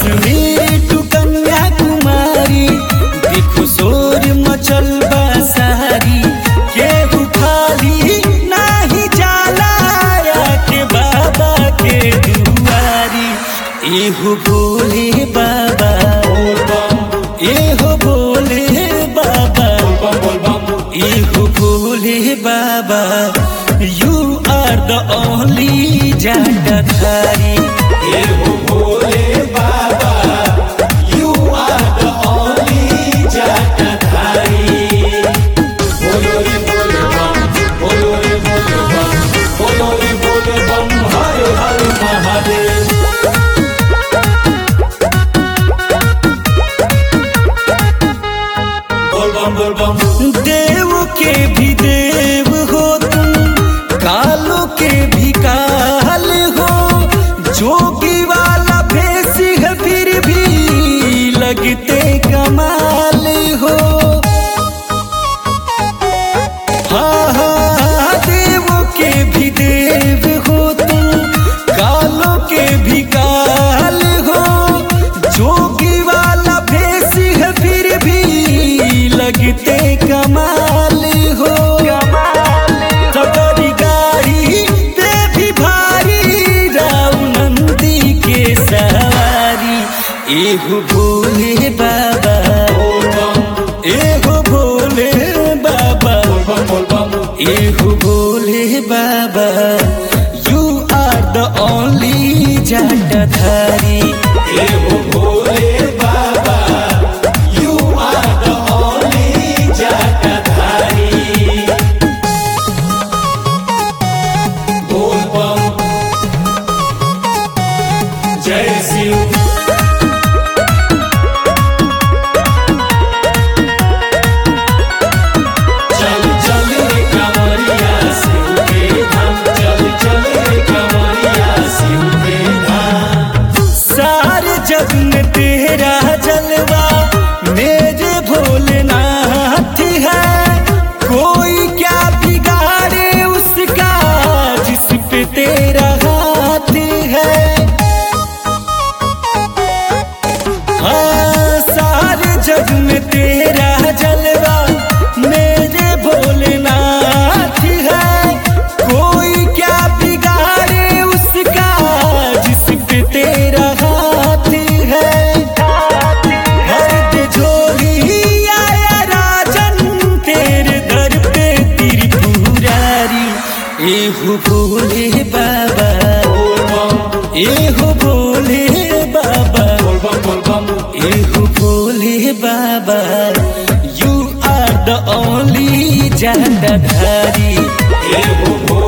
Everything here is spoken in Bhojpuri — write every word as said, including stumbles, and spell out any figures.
कश्मीर टू कन्याकुमारी देखो शोर मचल बा सारी, केहू खाली नाही जाला के बाबा के दुआरी। एहो भोले बाबा, एहो भोले बाबा, एहो भोले बाबा, you are the only जटाधारी। एहो भोले बाबा, you are the only जटाधारी। बोलो रे बोलो बम, बोलो रे बोलो बम, बोलो रे बोलो बम, हर हर महादेव। बोल बम बोल बम। देव के भी देव हो तुम, कालों के भी काल हो, जोगी वाला भेष है फिर भी लगते कमाल हो। हाँ हाँ देव के भी देव हो तुम, कालों के भी काल हो, जोगी वाला भेष है फिर भी लगते कमाल हो। सवारी गाड़ी पे भी भारी, राव नंदी के सवारी। एहो भोले बाबा, एहो भोले बाबा, एहो भोले बाबा, you are the only जटाधारी। एहो भोले बाबा, you are the only जटाधारी। बोल बम, जय शिव। चल चल रे कमरिया शिव के धाम, चल चल रे कमरिया शिव के धाम। सारे जग में तेरा जलवा मेरे भोलेनाथ है, कोई क्या बिगाड़े उसका जिस पे तेरा हाथ है। हाँ सारे जग में तेरा जलवा मेरे भोलेनाथ है, कोई क्या बिगाड़े उसका जिस पे तेरा हाथ है। भर दे झोली आया राजन तेरे दर पे त्रिपुरारी। एहो भोले बाबा, एहो भोले बाबा, बोल बम बोल बम। एहो भोले बाबा, you are the only जटाधारी। एहो भोले